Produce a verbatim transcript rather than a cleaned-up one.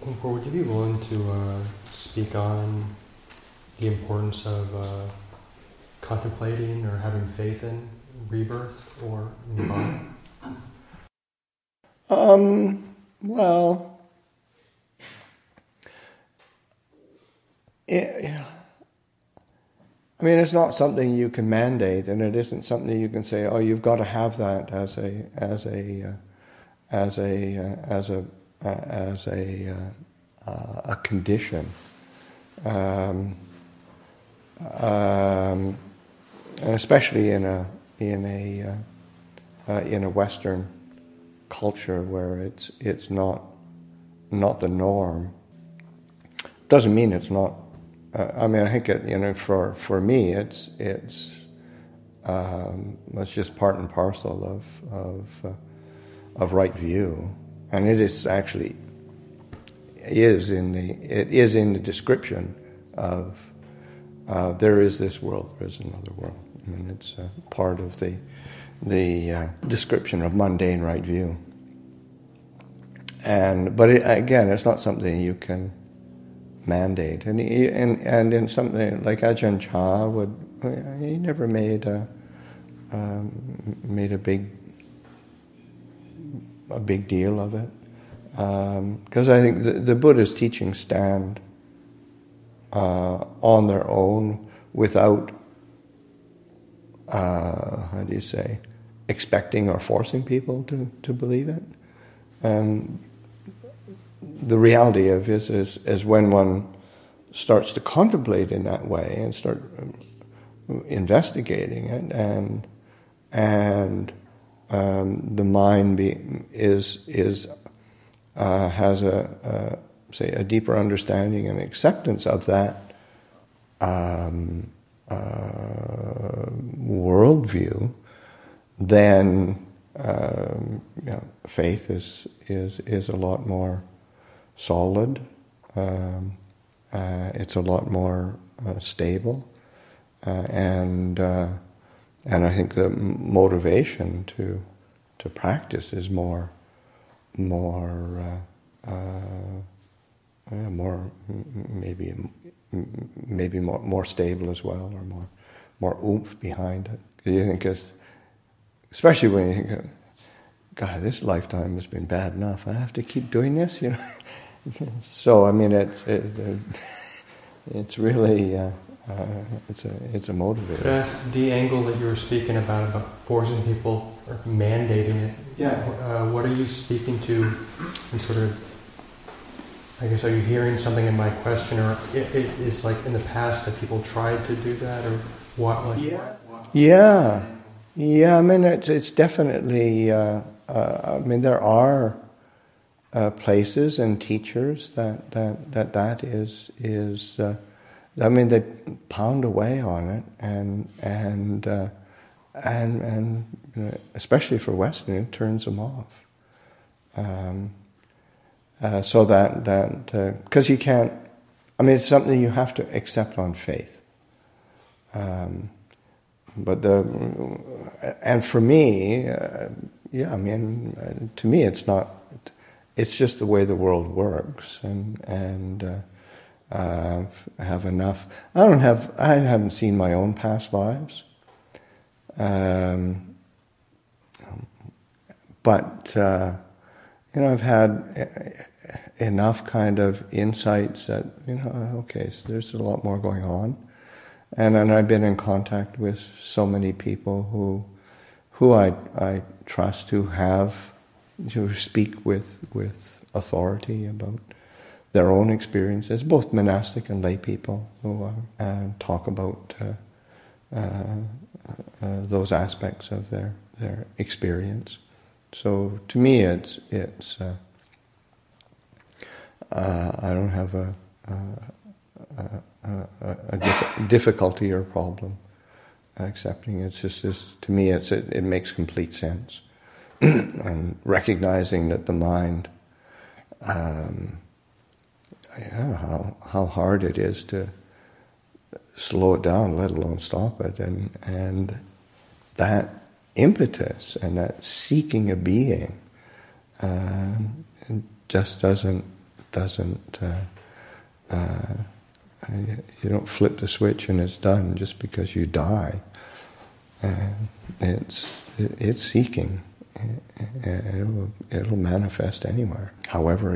would you be willing to uh, speak on the importance of uh, contemplating or having faith in rebirth or nirvana? Um, well, it, I mean, it's not something you can mandate, and it isn't something you can say, "Oh, you've got to have that as a as a uh, as a uh, as a uh, as a uh, uh, a condition." Um, um, and especially in a in a uh, uh, in a Western culture where it's it's not not the norm. Doesn't mean it's not. Uh, I mean, I think it, you know, for for me, it's it's um, it's just part and parcel of of uh, of right view, and it is actually is in the it is in the description of uh, there is this world, there is another world. I mean, it's uh, part of the the uh, description of mundane right view. And but it, again, it's not something you can mandate. And he, and and in something like Ajahn Chah would, he never made a um, made a big a big deal of it, because um, I think the, the Buddha's teachings stand uh, on their own without uh, how do you say expecting or forcing people to, to believe it. And the reality of it is, is when one starts to contemplate in that way and start investigating it, and and um, the mind be, is is uh, has a, a say a deeper understanding and acceptance of that um, uh, worldview, then um, you know, faith is is is a lot more solid. Um, uh, it's a lot more uh, stable, uh, and uh, and I think the motivation to to practice is more more uh, uh, yeah, more maybe maybe more more stable as well, or more more oomph behind it. Because you think, as especially when you think, God, this lifetime has been bad enough. I have to keep doing this, you know. So I mean, it's it, it's really uh, uh, it's a it's a motivator. Could I ask the angle that you were speaking about about forcing people or mandating it? Yeah. Uh, what are you speaking to? And sort of, I guess, are you hearing something in my question, or it, it is like in the past that people tried to do that, or what? Like, yeah. Yeah. Yeah. I mean, it's it's definitely. Uh, uh, I mean, there are. Uh, places and teachers that that that, that is is uh, I mean, they pound away on it, and and uh, and and you know, especially for Western, it turns them off. Um, uh, so that that because uh, you can't. I mean, it's something you have to accept on faith. Um, but the and for me, uh, yeah, I mean, uh, to me, it's not. It's just the way the world works, and and uh, uh, I have enough. I don't have. I haven't seen my own past lives, um, but uh, you know, I've had enough kind of insights that you know, okay, so there's a lot more going on, and and I've been in contact with so many people who who I I trust, who have. To speak with with authority about their own experiences, both monastic and lay people who uh, uh, talk about uh, uh, uh, those aspects of their their experience. So to me, it's it's uh, uh, I don't have a a, a, a diff- difficulty or problem accepting. It's just this, to me, it's it, it makes complete sense. And recognizing that the mind, um, yeah, how how hard it is to slow it down, let alone stop it, and and that impetus and that seeking of being um, just doesn't doesn't. Uh, uh, you don't flip the switch and it's done just because you die. Uh, it's it's seeking. It'll it'll manifest anywhere, however